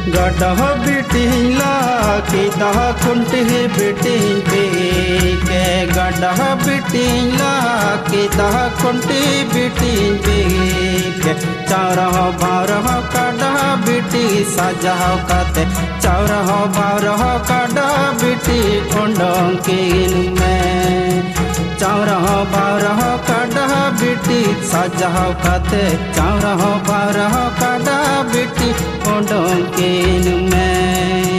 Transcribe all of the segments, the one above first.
गडह बिटिला की दह कुंटी बिटी के गडह बिटिला की दह कुंटी बिटी के चौरह बारह कड़ह बिटी सजाह कते चौरह बारह कड़ह बिटी कुंडों में चौरह बारह कड़ह बिटी सजाह कते चौरह बारह कड़ह बिटी कुंडों में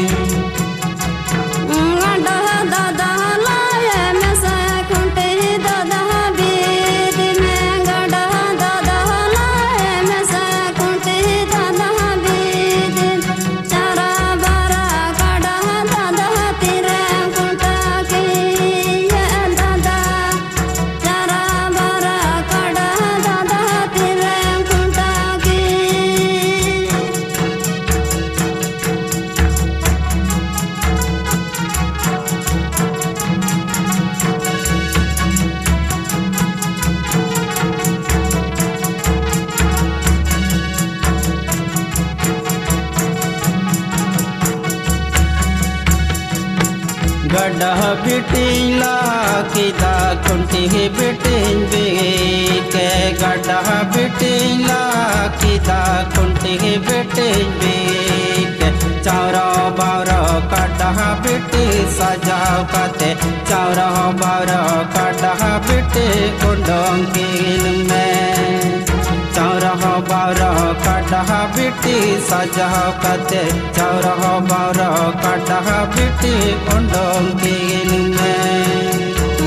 गडह बिटिला की दा कुंटी बिटिन के गडह बिटिला की दा कुंटी बिटिन के चौरह बारह कड़ह बिटी सजाओ कते चौरह बारह कड़ह बिटी कुंडों में चौरह बारह कड़ह बिटी सजाओ कते चौरह बारह कड़ह बिटी कुंडों में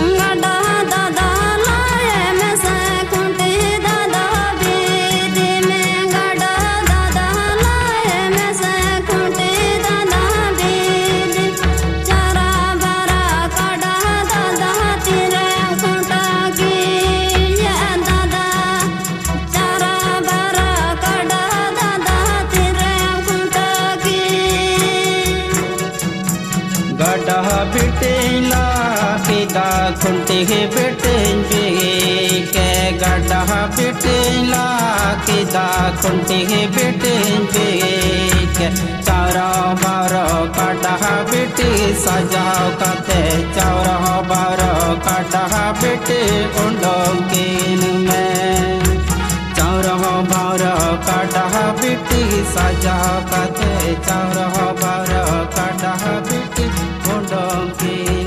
गडह बिटिला की दा कुंटी बिटिन के गडह बिटिला की दा कुंटी बिटिन के चौरह बारह कड़ह बिटी सजाओ कते चौरह बारह कड़ह बिटी कुंडों में चौरह बारह कड़ह बिटी सजाओ कते चौरह बारह कड़ह बिटी कुंडों